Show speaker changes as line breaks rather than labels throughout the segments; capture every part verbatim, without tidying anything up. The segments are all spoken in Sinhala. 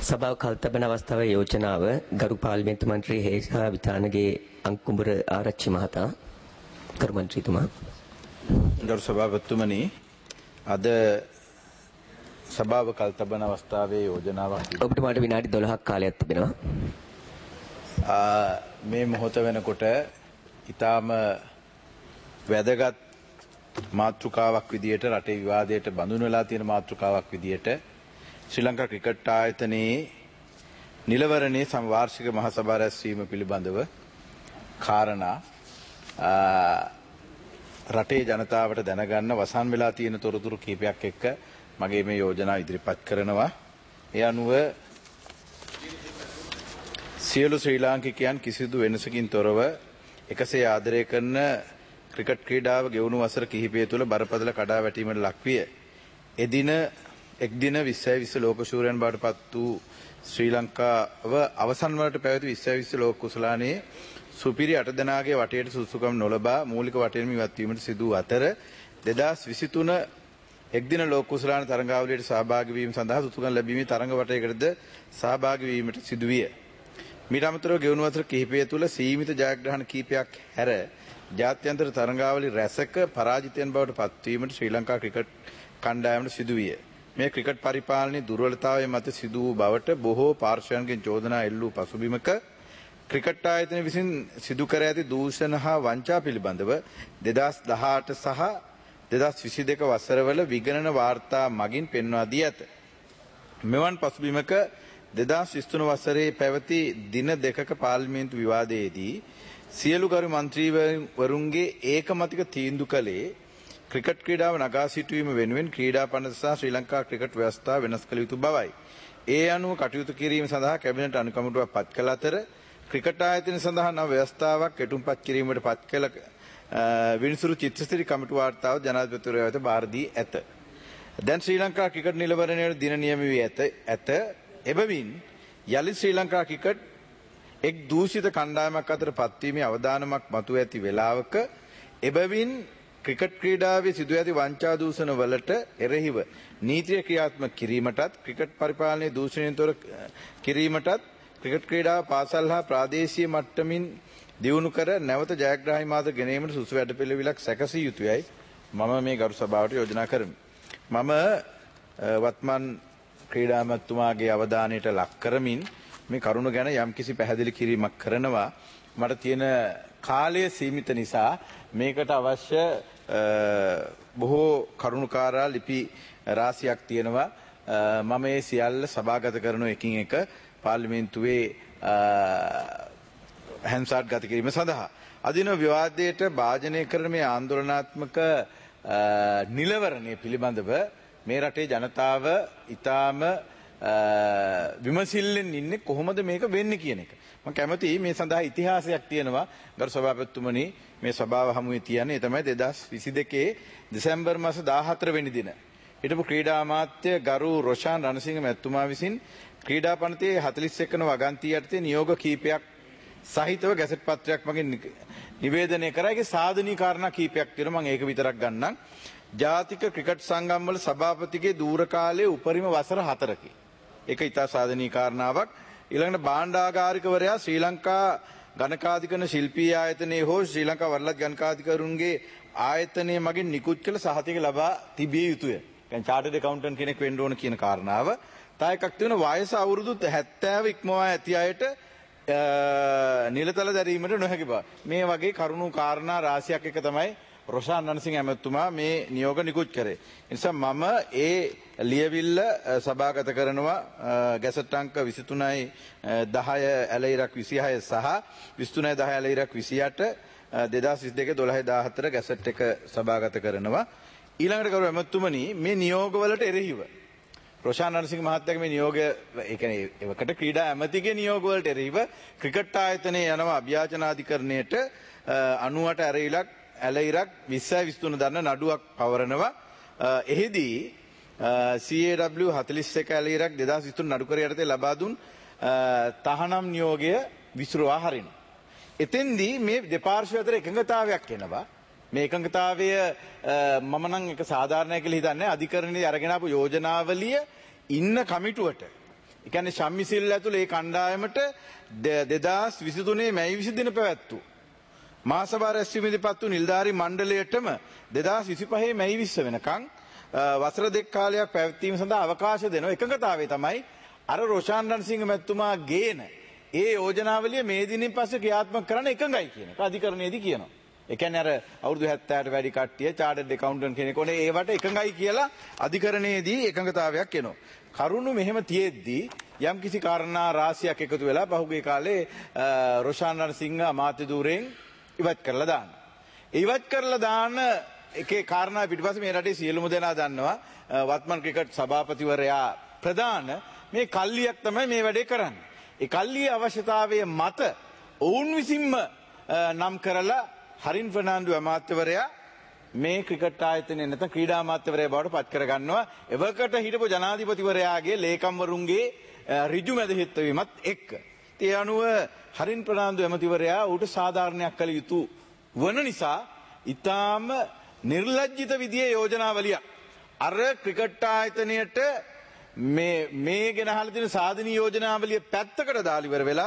සභාව කල්තබන අවස්ථාවේ යෝජනාව ගරු පාර්ලිමේන්තු මන්ත්‍රී හේෂා විතානගේ අංකුඹුර ආරච්චි මහතා ගරු මන්ත්‍රීතුමා
ගරු සභාපතිතුමනි අද සභාව කල්තබන අවස්ථාවේ යෝජනාවක්
ඔබතුමාට විනාඩි දොළහක් කාලයක් තිබෙනවා.
මේ මොහොත වෙනකොට ඊටාම වැදගත් මාතෘකාවක් විදියට රටේ විවාදයට බඳුන් වෙලා තියෙන මාතෘකාවක් විදියට ශ්‍රී ලංකා ක්‍රිකට් ආයතනයේ නිලවරණේ සමවාර්ෂික මහසභා රැස්වීම පිළිබඳව කාරණා රටේ ජනතාවට දැනගන්න වසන් වෙලා තියෙන තොරතුරු කීපයක් එක්ක මගේ මේ යෝජනාව ඉදිරිපත් කරනවා. ඒ අනුව සියලු ශ්‍රී ලාංකිකයන් කිසිදු වෙනසකින් තොරව එකසේ ආදරය කරන ක්‍රිකට් ක්‍රීඩාව ගෙවුණු වසර කිහිපය තුළ බරපතල කඩාවැටීමට ලක්විය. එදින එක් දින විස්සයි විස්ස ලෝක ශූරයන් බවට පත් වූ ශ්‍රී ලංකාව අවසන් වලට පැවති විස්සයි විස්ස ලෝක කුසලානයේ සුපිරි අට දෙනාගේ වටේට සුසුකම් නොලබා මූලික වටේම ඉවත් වීමට සිදු අතර දෙදාස් විසිතුන එක් දින ලෝක කුසලාන තරඟාවලියට සහභාගී වීම සඳහා සුසුකම් ලැබීමේ තරඟ වටයකටද සහභාගී වීමට සිදුවිය. මීට අමතරව ගෙවුණු වසර කිහිපය තුළ සීමිත ජයග්‍රහණ කීපයක් හැර ජාත්‍යන්තර තරඟාවලි රැසක පරාජිතයන් බවට පත්වීමට ශ්‍රී ලංකා ක්‍රිකට් කණ්ඩායමට සිදුවිය. මේ ක්‍රිකට් පරිපාලනයේ දුර්වලතාවය මත සිදු වූ බවට බොහෝ පාර්ශ්වයන්ගෙන් චෝදනා එල්ල වූ පසුබිමක ක්‍රිකට් ආයතනය විසින් සිදු කර ඇති දූෂණ හා වංචා පිළිබඳව දෙදාස් දහඅට සහ දෙදාස් විසිදෙක වසරවල විගණන වාර්තා මගින් පෙන්වා දී ඇත. මෙවන් පසුබිමක දෙදාස් විසිතුන වසරේ පැවති දින දෙකක පාර්ලිමේන්තු විවාදයේදී සියලු ගරු මන්ත්‍රීවරුන්ගේ ඒකමතික තීන්දුව කළේ ක්‍රිකට් ක්‍රීඩාව නගා සිටුවීම වෙනුවෙන් ක්‍රීඩා පනත සහ ශ්‍රී ලංකා ක්‍රිකට් ව්‍යවස්ථාව වෙනස් කළ යුතු බවයි. ඒ අනුව කටයුතු කිරීම සඳහා කැබිනට් අනුකම්පාවක් පත් කළ අතර ක්‍රිකට් ආයතන සඳහා නව ව්‍යවස්ථාවක් කෙටුම්පත් කිරීමට පත් කළ විනිසුරු චිත්තසිරි කමිටු වාර්තාව ජනාධිපතිවරයා වෙත බාර දී ඇත. දැන් ශ්‍රී ලංකා ක්‍රිකට් නිලවරණයට දින නියම වී ඇත. ඇත එබැවින් යලි ශ්‍රී ලංකා ක්‍රිකට් එක් දූෂිත කණ්ඩායමක් අතර පත්වීමේ අවදානමක් මතුව ඇති වේලාවක එබැවින් ක්‍රිකට් ක්‍රීඩාවේ සිදු ඇති වංචා දූෂණ වලට එරෙහිව නීතිය ක්‍රියාත්මක කිරීමටත් ක්‍රිකට් පරිපාලනයේ දූෂණයෙන් තොර කිරීමටත් ක්‍රිකට් ක්‍රීඩාව පාසල් හා ප්‍රාදේශීය මට්ටමින් දියුණු කර නැවත ජයග්‍රාහී මාත ගෙනීමට සුසු වැඩපිළිවෙලක් සැකසිය යුතුයයි මම මේ ගරු සභාවට යෝජනා කරමි. මම වත්මන් ක්‍රීඩා මන්ත්‍රීතුමාගේ අවධානයට ලක් කරමින් මේ කරුණ ගැන යම්කිසි පැහැදිලි කිරීමක් කරනවා. මට තියෙන කාලය සීමිත නිසා මේකට අවශ්‍ය බොහෝ කරුණුකාරා ලිපි රාශියක් තියෙනවා. මම මේ සියල්ල සභාගත කරන එකින් එක පාර්ලිමේන්තුවේ හැන්සාට් ගත කිරීම සඳහා අදින විවාදයට භාජනය කරන මේ ආందోලනාත්මක නිලවරණය පිළිබඳව මේ රටේ ජනතාව ඊටාම විමසිල්ලෙන් ඉන්නේ කොහොමද මේක වෙන්නේ කියන එක. මම කැමතියි මේ සඳහා ඉතිහාසයක් තියෙනවා ගරු සභාපතිතුමනි මේ සභාව හමුවේ තියන්නේ. ඒ තමයි දෙදාස් විසිදෙකේ දෙසැම්බර් මාස දාහතර වෙනි දින හිටපු ක්‍රීඩා අමාත්‍ය ගරු රොෂාන් රණසිංහ මැතිතුමා විසින් ක්‍රීඩා පනතේ හතළිස් එක වන වගන්තිය යටතේ නියෝග කීපයක් සහිතව ගැසට් පත්‍රයක් මගින් නිවේදනය කරා. ඒකේ සාධනීය කාරණා කීපයක් තියෙනවා. මම ඒක විතරක් ගන්නම්. ජාතික ක්‍රිකට් සංගම් වල සභාපතිගේ දූර කාලයේ උපරිම වසර හතරකි. ඒක ඉතා සාධනීය කාරණාවක්. ඊළඟට භාණ්ඩාගාරිකවරයා ශ්‍රී ලංකා ගණකාධිකරණ ශිල්පී ආයතනයේ හෝ ශ්‍රී ලංකා වරලත් ගණකාධිකරුන්ගේ ආයතනයේ මගින් නිකුත් කළ සහතික ලබා තිබිය යුතුය. කියන්නේ චාර්ටර්ඩ් ඇකවුන්ටන්ට් කෙනෙක් වෙන්න ඕන කියන කාරණාව. තව එකක් තියෙනවා වයස අවුරුදු හැත්තෑව ඉක්මවා ඇති අයට නිලතල දැරීමට නොහැකි බව. මේ වගේ කරුණු කාරණා රාශියක් එක තමයි රොෂාන් රණසිංහ ඇමතුමා මේ නියෝග නිකුත් කරේ. ඒ නිසා මම ඒ ලියවිල්ල සභාගත කරනවා ගැසට් අංක විසිතුනයි දහය ඇලයිරක් විසිහය සහ විසිතුනයි දහය ඇලයිරක් විසිඅට දෙදාස් විසිදෙක දොළහ දාහතර ගැසට් එක සභාගත කරනවා. ඊළඟට කරු ඇමතුමනි මේ නියෝගවලට එරෙහිව රොෂාන් රණසිංහ මහත්තයාගේ මේ නියෝගය ඒ කියන්නේ එවකට ක්‍රීඩා ඇමතිගේ නියෝගවලට එරෙහිව ක්‍රිකට් ආයතනයේ යනවා අභ්‍යාචනාධිකරණයට අනූඅට ඇරයිලක් ඇලයිරක් විස්සයි විසිතුන දන්න නඩුවක් පවරනවා. එහිදී සී ඒ ඩබ්ලිව් හතළිස් එක ඇලයිරක් දෙදාස් විසිතුන නඩුකර යටතේ ලබා දුන් තහනම් නියෝගය විසිරුවා හරිනවා. එතෙන්දී මේ දෙපාර්ශ්වය අතර එකඟතාවයක් එනවා. මේ එකඟතාවය මම නම් එක සාධාරණයි කියලා හිතන්නේ. අධිකරණයේ අරගෙන ආපු යෝජනාවලිය ඉන්න කමිටුවට ඒ කියන්නේ ශම්මිසිල්ල ඇතුළේ ඒ කණ්ඩායමට දෙදාස් විසිතුනේ මැයි විසි දින පැවැත්තු මාසභාර රැස්වීමේදී පත්තු නිලධාරි මණ්ඩලයටම දෙදාස් විසිපහේ මැයි විස්ස වෙනකන් වසර දෙක කාලයක් පැවැත්වීම සඳහා අවකාශ දෙන එකඟතාවය තමයි අර රොෂාන් රණසිංහ මැතිතුමා ගේන ඒ යෝජනාවලිය මේ දිනින් පස්සේ ක්‍රියාත්මක කරන්න එකඟයි කියන එක අධිකරණයේදී කියනවා. ඒ කියන්නේ අර අවුරුදු හැත්තෑවට වැඩි කට්ටිය චාර්ටර්ඩ් ඇකවුන්ටන්ට් කෙනෙක් ඕනේ ඒවට එකඟයි කියලා අධිකරණයේදී එකඟතාවයක් එනවා. කරුණු මෙහෙම තියෙද්දී යම් කිසි කාරණා රාශියක් එකතු වෙලා පහුගිය කාලේ රොෂාන් රණසිංහ අමාත්‍ය ධූරයෙන් ඉවත් කරලා දාන්න. ඉවත් කරලා දාන්න එකේ කාරණා පිටිපස්සේ මේ රටේ සියලුම දෙනා දන්නවා වත්මන් ක්‍රිකට් සභාපතිවරයා ප්‍රධාන මේ කල්ලියක් තමයි මේ වැඩේ කරන්නේ. ඒ කල්ලියේ අවශ්‍යතාවය මත ඔවුන් විසින්ම නම් කරලා හරින් ෆර්නාන්ඩු අමාත්‍යවරයා මේ ක්‍රිකට් ආයතනයේ නැත්නම් ක්‍රීඩා අමාත්‍යවරයා බවට පත් කර ගන්නවා. එවකට හිටපු ජනාධිපතිවරයාගේ ලේකම්වරුන්ගේ ඍජු මැදිහත් වීමත් එක්ක. ඒ අනුව හරින් ප්‍රනාන්දු ඇමතිවරයා ඌට සාධාරණයක් කළ යුතු වන නිසා ඊටාම නිර්ලජ්ජිත විදියේ යෝජනාවලිය අර ක්‍රිකට් ආයතනයට මේ මේ ගෙනහලා තියෙන සාධනීය යෝජනාවලිය පැත්තකට දාලා ඉවර වෙලා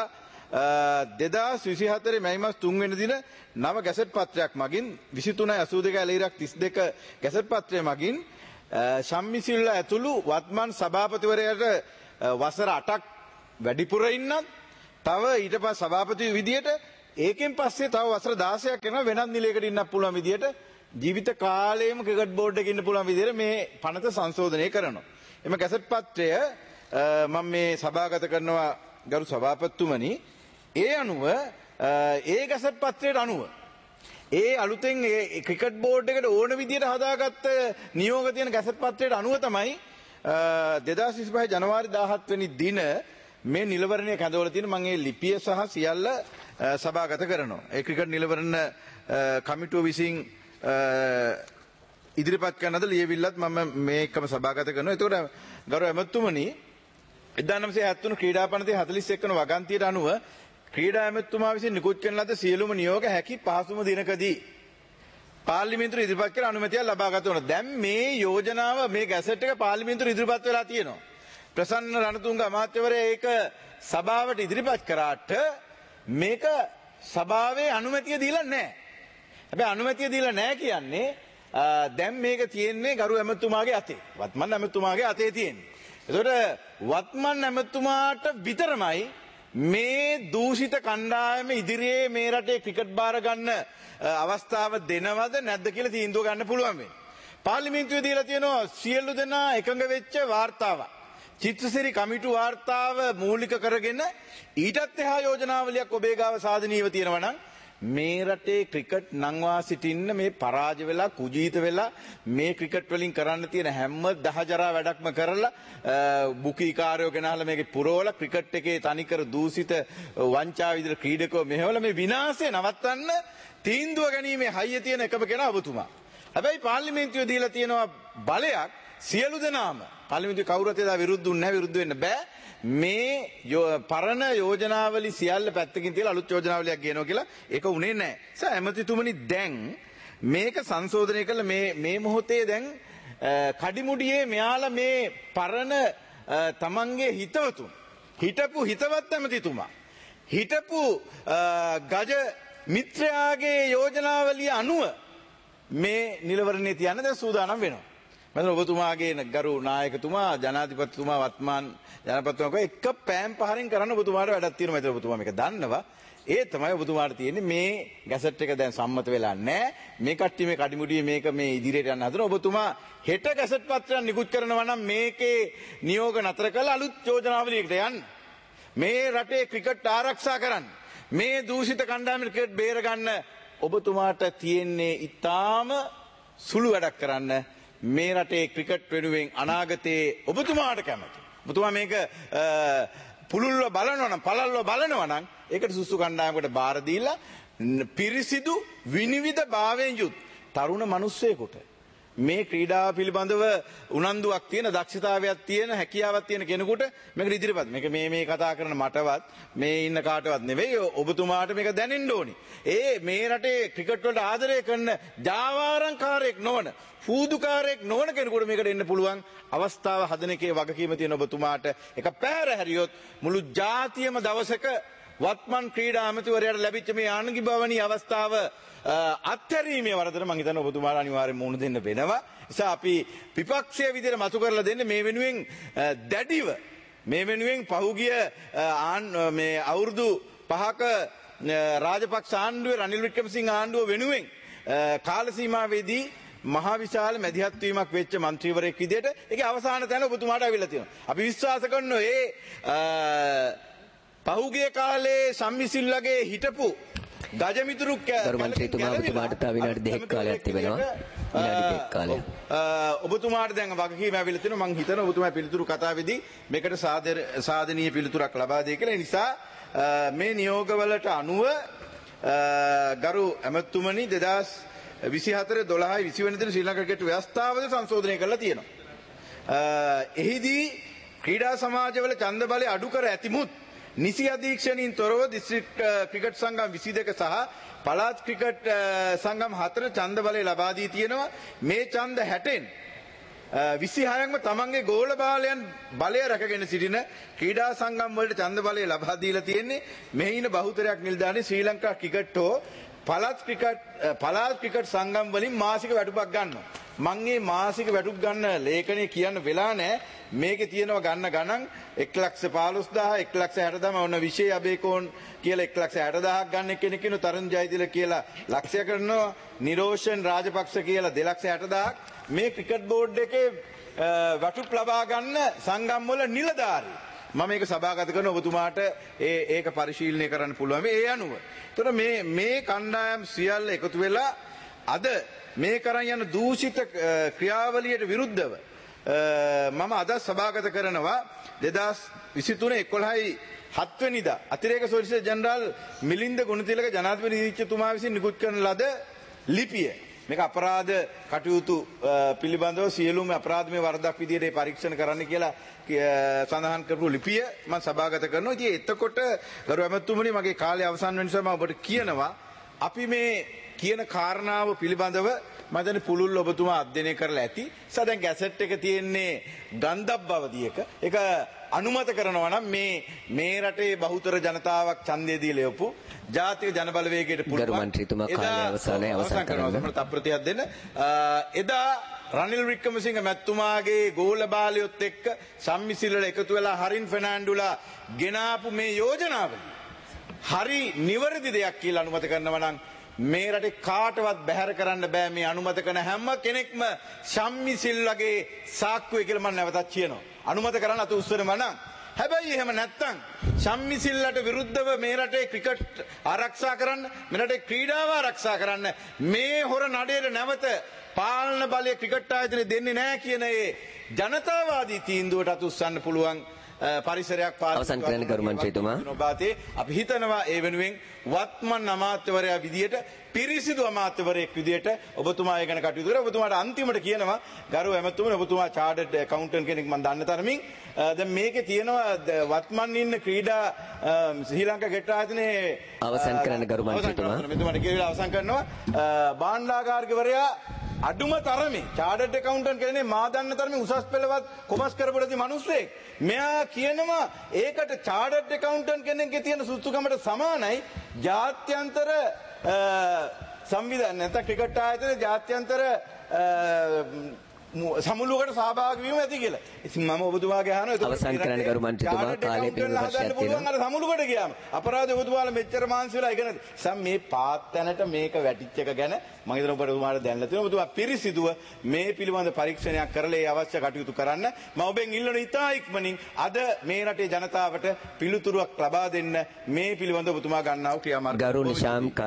දෙදාස් විසිහතරේ මැයි මාස තුන් වෙනි දින නව ගැසට් පත්‍රයක් මගින් විසිතුනයි අසූදෙකයි ලේරක් තිස් දෙක ගැසට් පත්‍රය මගින් ශම්මිසිල්ල ඇතුළු වත්මන් සභාපතිවරයාට වසර අටක් වැඩිපුර ඉන්නත් තව ඊට පස්සේ සභාපති විදියට ඒකෙන් පස්සේ තව වසර දාසයක් යනවා වෙනත් නිලයකට ඉන්නත් පුළුවන් විදියට ජීවිත කාලයේම ක්‍රිකට් බෝඩ් එකේ ඉන්න පුළුවන් විදියට මේ පනත සංශෝධනය කරනවා. එම ගැසට් පත්‍රය මම මේ සභාගත කරනවා ගරු සභාපතිතුමනි. ඒ අනුව ඒ ගැසට් පත්‍රයට අනුව ඒ අලුතෙන් ඒ ක්‍රිකට් බෝඩ් එකට ඕන විදියට හදාගත්ත නියෝග තියෙන ගැසට් පත්‍රයට අනුව තමයි දෙදාස් විසිපහ ජනවාරි දාහත් වෙනි දින මේ නිලවරණය කැඳවලා තියෙන මම ඒ ලිපිය සහ සියල්ල සභාගත කරනවා. ඒ ක්‍රිකට් නිලවරණ කමිටුව විසින් ඉදිරිපත් කරනද ලියවිල්ලත් මම මේකම සභාගත කරනවා. එතකොට ගරු ඇමතුමනි එක්දාස් නවසිය හැත්තෑ තුන ක්‍රීඩා පනතේ හතළිස් එක් වන වගන්තියට අනුව ක්‍රීඩා ඇමතුමා විසින් නිකුත් කරන ලද සියලුම නියෝග හැකි පහසුම දිනකදී පාර්ලිමේන්තුවේ ඉදිරිපත් කර අනුමැතිය ලබා ගත වුණා. දැන් මේ යෝජනාව මේ ගැසට් එක පාර්ලිමේන්තුවේ ඉදිරිපත් වෙලා තියෙනවා. ප්‍රසන්න රණතුංග අමාත්‍යවරයා ඒක සභාවට ඉදිරිපත් කරාට මේක සභාවේ අනුමැතිය දීලා නැහැ. හැබැයි අනුමැතිය දීලා නැහැ කියන්නේ දැන් මේක තියෙන්නේ ගරු ඇමතුමාගේ අතේ. වත්මන් ඇමතුමාගේ අතේ තියෙන්නේ. ඒතකොට වත්මන් ඇමතුමාට විතරමයි මේ දූෂිත කණ්ඩායම ඉදිරියේ මේ රටේ ක්‍රිකට් බාර ගන්න අවස්ථාව දෙනවද නැද්ද කියලා තීන්දුව ගන්න පුළුවන් වෙන්නේ. පාර්ලිමේන්තුවේ දීලා තියෙනවා සියලු දෙනා එකඟ වෙච්ච වාර්තාවක්. චිත්‍රසිරි කමිටු වාර්තාව මූලික කරගෙන ඊටත් එහා යෝජනාවලියක් ඔබේ ගාව සාධනීයව තියෙනවා නම් මේ රටේ ක්‍රිකට් නංවා සිටින්න මේ පරාජය වෙලා කුජීත වෙලා මේ ක්‍රිකට් වලින් කරන්න තියෙන හැම දහජරා වැඩක්ම කරලා බුකීකාරයෝ ගෙනහලා මේකේ පුරවලා ක්‍රිකට් එකේ තනිකර දූෂිත වංචා විදිහට ක්‍රීඩකෝ මෙහෙवला මේ විනාශය නවත්තන්න තීන්දුව ගැනීමේ හයිය තියෙන එකම කෙනා ඔබතුමා. හැබැයි පාර්ලිමේන්තුවේ දීලා තියෙනවා බලයක් සියලු දෙනාම පාර්ලිමේන්තුවේ කවුරුත් එදා විරුද්ධුන්නේ නැහැ විරුද්ධ වෙන්න බෑ. මේ පරණ යෝජනාවලි සියල්ල පැත්තකින් තියලා අලුත් යෝජනාවලියක් ගේනවා කියලා ඒක උනේ නැහැ. සර් ඇමතිතුමනි දැන් මේක සංශෝධනය කළ මේ මේ මොහොතේ දැන් කඩිමුඩියේ මෙයාලා මේ පරණ තමන්ගේ හිතවතුන් හිටපු හිතවත් ඇමතිතුමා හිටපු ගජ මිත්‍රයාගේ යෝජනාවලිය අනුව මේ නිලවරණේ තියන්න දැන් සූදානම් වෙනවා. මම ඔබතුමාගේ ගරු නායකතුමා ජනාධිපතිතුමා වත්මන් ජනපතිතුමා එක පෑම් පහරින් කරන්න ඔබතුමාට වැඩක් තියෙනවා. මම ඔබතුමා මේක දන්නවා. ඒ තමයි ඔබතුමාට තියෙන්නේ මේ ගැසට් එක දැන් සම්මත වෙලා නැහැ. මේ කට්ටිය මේ කඩිමුඩියේ මේක මේ ඉදිරියට යන්න හදන ඔබතුමා හෙට ගැසට් පත්‍රයක් නිකුත් කරනවා නම් මේකේ නියෝග නතර කරලා අලුත් යෝජනාවලියකට යන්න. මේ රටේ ක්‍රිකට් ආරක්ෂා කරන්න. මේ දූෂිත කණ්ඩායමේ ක්‍රිකට් බේර ගන්න ඔබතුමාට තියෙන්නේ ඊටාම සුළු වැඩක් කරන්න. මේ රටේ ක්‍රිකට් වෙනුවෙන් අනාගතයේ ඔබතුමාට කැමති. ඔබතුමා මේක පුළුල්ව බලනවා නම් පළල්ව බලනවා නම් ඒකට සුසු කණ්ඩායමකට බාර දීලා පිරිසිදු විනිවිද භාවයෙන් යුත් තරුණ මිනිස්සෙකුට මේ ක්‍රීඩාව පිළිබඳව උනන්දුවක් තියෙන දක්ෂතාවයක් තියෙන හැකියාවක් තියෙන කෙනෙකුට මේක ඉදිරියපත් මේක මේ මේ කතා කරන මටවත් මේ ඉන්න කාටවත් නෙවෙයි ඔබතුමාට මේක දැනෙන්න ඕනි. ඒ මේ රටේ ක්‍රිකට් වලට ආදරය කරන ජාවාරම්කාරයෙක් නොවන ෆූදුකාරයෙක් නොවන කෙනෙකුට මේකට එන්න පුළුවන් අවස්ථාව හදන එකේ වගකීම තියෙන ඔබතුමාට එක පැහැර හැරියොත් මුළු ජාතියම දවසක වත්මන් ක්‍රීඩා අමාත්‍යවරයාට ලැබිච්ච මේ ආනන්දි භවනී අවස්ථාව අත්හැරීමේ වරදට මම හිතන්නේ ඔබතුමාලා අනිවාර්යෙන් මුහුණ දෙන්න වෙනවා. නිසා අපි විපක්ෂයේ විදිහට මතු කරලා දෙන්නේ මේ වෙනුවෙන් දැඩිව මේ වෙනුවෙන් පහුගිය මේ අවුරුදු පහක රාජපක්ෂ ආණ්ඩුවේ රනිල් වික්‍රමසිංහ ආණ්ඩුව වෙනුවෙන් කාල සීමාවේදී මහා විශාල මැදිහත් වීමක් වෙච්ච മന്ത്രിවරයෙක් විදිහට ඒකේ අවසාන තැන ඔබතුමාට අවිලා තියෙනවා. අපි විශ්වාස කරනවා ඒ පහුගිය කාලේ සම්මිසිල්ලගේ හිටපු ගජමිතුරු
ගරු මන්ත්‍රීතුමා ඔබතුමාට තව විනාඩි දෙකක් කාලයක් තිබෙනවා. විනාඩි දෙකක් කාලයක්.
ඔබතුමාට දැන් වගකීම ඇවිල්ලා තිනවා. මම හිතනවා ඔබතුමා පිළිතුරු කතාවේදී මේකට සාධනීය පිළිතුරක් ලබා දෙයි කියලා. ඒ නිසා මේ නියෝගවලට අනුව ගරු ඇමතුමනි දෙදාස් විසිහතර දොළහයි විසි වෙනි දින ශ්‍රී ලංකා ක්‍රිකට් ව්‍යවස්ථාවද සංශෝධනය කරලා තියෙනවා. එහිදී ක්‍රීඩා සමාජවල ඡන්ද බලය අඩු කර ඇතිමුත් නිසි අධීක්ෂණින් තොරව දිස්ත්‍රික් ක්‍රිකට් සංගම් විසි දෙක සහ පළාත් ක්‍රිකට් සංගම් හතර ඡන්ද බලය ලබා දී තියෙනවා. මේ ඡන්ද හැටෙන් විසිහයක්ම තමන්ගේ ගෝල බාලයන් බලය රැකගෙන සිටින ක්‍රීඩා සංගම් වලට ඡන්ද බලය ලබා දීලා තියෙන්නේ. මෙහි ඉන්න බහුතරයක් නිලධාරී ශ්‍රී ලංකා ක්‍රිකට් හෝ පළාත් ක්‍රිකට් පළාත් ක්‍රිකට් සංගම් වලින් මාසික වැටුපක් ගන්නවා. මම මේ මාසික වැටුප් ගන්න ලේඛනයේ කියන්න වෙලා නැහැ. මේකේ තියෙනවා ගන්න ගණන් එක ලක්ෂ පහළොස් දහස් එක ලක්ෂ හැට දහස් ඔන්න විශේෂ අබේකෝන් කියලා එක ලක්ෂ හැට දහසක් ගන්න කෙනෙක් ඉන්නවා. තරුණ ජයතිල කියලා ලක්ෂය කරනවා. නිරෝෂන් රාජපක්ෂ කියලා දෙලක්ෂ හැට දහසක් මේ ක්‍රිකට් බෝඩ් එකේ වැටුප් ලබා ගන්න සංගම් වල නිලධාරී මම මේක සභාගත කරන ඔබතුමාට ඒ ඒක පරිශීලනය කරන්න පුළුවන්. ඒ අනුව එතකොට මේ මේ කණ්ඩායම් සියල්ල එකතු වෙලා අද මේ කරන් යන දූෂිත ක්‍රියාවලියට විරුද්ධව මම අද සභාගත කරනවා දෙදාස් විසිතුන එකොළහයි හත් වෙනිදා අතිරේක සොලිසිටර් ජෙනරාල් මිලින්ද ගුණතිලක ජනාධිපති නීතිතුමා විසින් නිකුත් කරන ලද ලිපිය. මේක අපරාධ කටයුතු පිළිබඳව සියලුම අපරාධමය වරදක් විදිහට පරීක්ෂණ කරන්න කියලා සඳහන් කරපු ලිපිය මම සභාගත කරනවා. ඉතින් එතකොට ගරු ඇමතුමනි මගේ කාලය අවසන් වෙන නිසා මම ඔබට කියනවා අපි මේ කියන කාරණාව පිළිබඳව මම දැන් පුළුල් ඔබතුමා අධ්‍යයනය කරලා ඇති. නිසා දැන් ගැසට් එක තියෙන්නේ ගන්ධබ් අවධියක. ඒක අනුමත කරනවා නම් මේ මේ රටේ බහුතර ජනතාවක් ඡන්දය දීලා යපු ජාතික ජනබලවේගයට පුළුවන්.
ගරු මන්ත්‍රීතුමා කාලය අවසానයි අවසන් කරනවා. තප්‍රතියක් දෙන්න. එදා රනිල් වික්‍රමසිංහ මැතිතුමාගේ ගෝල බාලයොත් එක්ක සම්මිසිල්ලට එකතු වෙලා හරින් ෆර්නෑන්ඩුලා ගෙනාපු මේ යෝජනාවලිය හරි නිවැරදි දෙයක් කියලා අනුමත කරනවා නම් මේ රටේ කාටවත් බැහැර කරන්න බෑ. මේ අනුමත කරන හැම කෙනෙක්ම සම්මිසිල්ලගේ සාක්කුවේ කියලා මම නැවතත් කියනවා. අනුමත කරන්න අත උස්සනවා නම් හැබැයි එහෙම නැත්තම් සම්මිසිල්ලට විරුද්ධව මේ රටේ ක්‍රිකට් ආරක්ෂා කරන්න මේ රටේ ක්‍රීඩාව ආරක්ෂා කරන්න මේ හොර නඩේට නැවත පාලන බලය ක්‍රිකට් ආයතනය දෙන්නේ නැහැ කියන ඒ ජනතාවාදී තීන්දුවට අත උස්සන්න පුළුවන් පරිසරයක් අවසන් කරන්න ගරු මන්ත්‍රීතුමා
නොබාතේ අපි හිතනවා ඒ වෙනුවෙන් වත්මන් අමාත්‍යවරයා විදියට පිරිසිදු අමාත්‍යවරයෙක් විදියට ඔබතුමා ඒ ගැන කටයුතු කරලා ඔබතුමාට අන්තිමට කියනවා ගරු ඇමතුමනි ඔබතුමා චාර්ටර්ඩ් ඇකවුන්ටන්ට් කෙනෙක් මම දන්න තරමින් දැන් මේකේ තියෙනවා වත්මන් ඉන්න ක්‍රීඩා ශ්‍රී ලංකා ක්‍රිකට් ආයතනයේ
අවසන් කරන්න ගරු මන්ත්‍රීතුමා
මෙතුමාට කියලා අවසන් කරනවා භාණ්ඩාගාරිකවරයා අඩුම තරමේ චාර්ටර්ඩ් ඇකවුන්ටන්ට් කෙනෙක් මා දන්න තරමේ උසස් පෙළවත් කොමර්ස් කරපුවදී මිනිස්සෙක් මෙයා කියනවා ඒකට චාර්ටර්ඩ් ඇකවුන්ටන්ට් කෙනෙක්ගේ තියෙන සුසුකමට සමානයි ජාත්‍යන්තර සංවිධාන නැත්නම් ක්‍රිකට් ආයතනයේ ජාත්‍යන්තර සමුළුවකට සහභාගී වීම ඇති කියලා. ඉතින් මම ඔබතුමාගේ අහනවා
අවසන් කරන්න ගරු මන්ත්‍රීතුමා කාලය පිළිවෙලක් තියෙනවා.
අර සමුළුවකට ගියාම අපරාධ ඔබතුමාලා මෙච්චර මාංශ වෙලා ඉගෙන සම් මේ පාත් තැනට මේක වැටිච්ච එක ගැන මම හිතනවා ඔබතුමාට දැනලා තියෙනවා. ඔබතුමා පිරිසිදුව මේ පිළිබඳ පරීක්ෂණයක් කරලා ඒ අවශ්‍ය කටයුතු කරන්න මම ඔබෙන් ඉල්ලන ඉතා ඉක්මනින් අද මේ රටේ ජනතාවට පිළිතුරක් ලබා දෙන්න මේ පිළිබඳව ඔබතුමා ගන්නා වූ ක්‍රියාමාර්ග
ගරු නිශාම්